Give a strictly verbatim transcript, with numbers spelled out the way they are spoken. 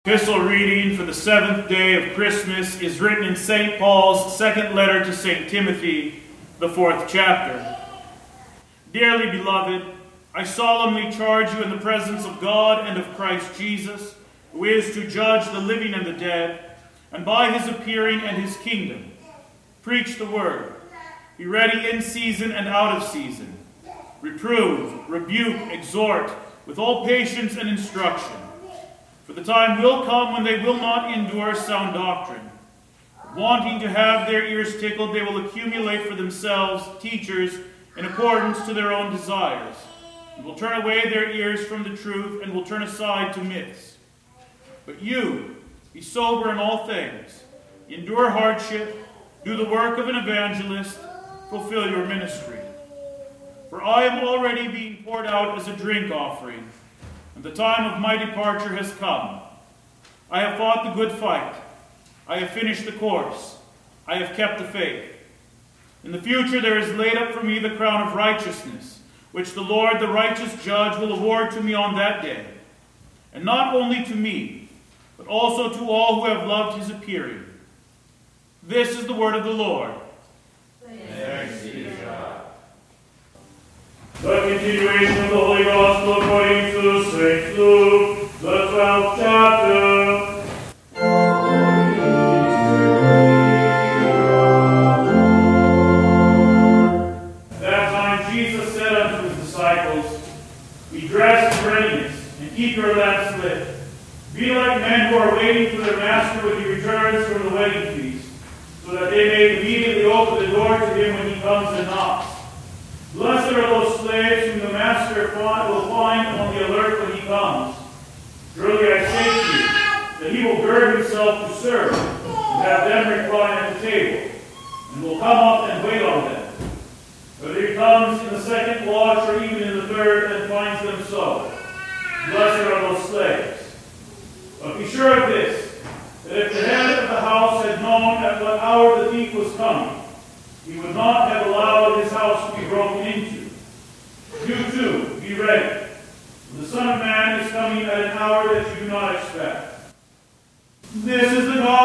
Epistle reading for the seventh day of Christmas is written in Saint Paul's second letter to Saint Timothy, the fourth chapter. Dearly beloved, I solemnly charge you in the presence of God and of Christ Jesus, who is to judge the living and the dead, and by his appearing and his kingdom, preach the word. Be ready in season and out of season. Reprove, rebuke, exhort, with all patience and instruction. For the time will come when they will not endure sound doctrine. Wanting to have their ears tickled, they will accumulate for themselves teachers in accordance to their own desires, and will turn away their ears from the truth and will turn aside to myths. But you, be sober in all things, endure hardship, do the work of an evangelist, fulfill your ministry. For I am already being poured out as a drink offering, and the time of my departure has come. I have fought the good fight. I have finished the course. I have kept the faith. In the future there is laid up for me the crown of righteousness, which the Lord, the righteous judge, will award to me on that day. And not only to me, but also to all who have loved his appearing. This is the word of the Lord. Thanks be to God. The continuation of the Holy Gospel according to Saint Luke, the twelfth chapter. At that time Jesus said unto his disciples, Be dressed in readiness, and keep your lamps lit. Be like men who are waiting for their master when he returns from the wedding feast, so that they may immediately open the door to him when he comes and knocks. Blessed are those slaves whom the master will find on the alert when he comes. Truly I say to you, that he will gird himself to serve, and have them recline at the table, and will come up and wait on them. Whether he comes in the second watch or even in the third and finds them so, blessed are those slaves. But be sure of this, that if the head of the house had known at what hour the thief was coming, he would not have allowed his house to be broken into. You too, be ready. For the Son of Man is coming at an hour that you do not expect. This is the gospel.